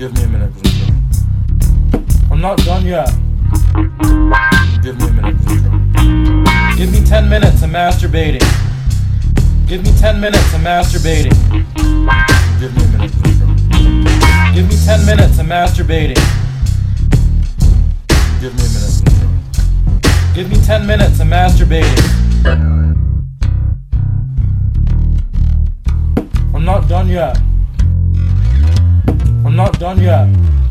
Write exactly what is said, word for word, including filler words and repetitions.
Give me a minute, please. I'm not done yet. Give me a minute, please. Give me ten minutes of masturbating. Give me ten minutes of masturbating. Give me a minute, please. Give me ten minutes of masturbating. Give me a minute, please. Give me ten minutes of masturbating. I'm not done yet. I'm not done yet.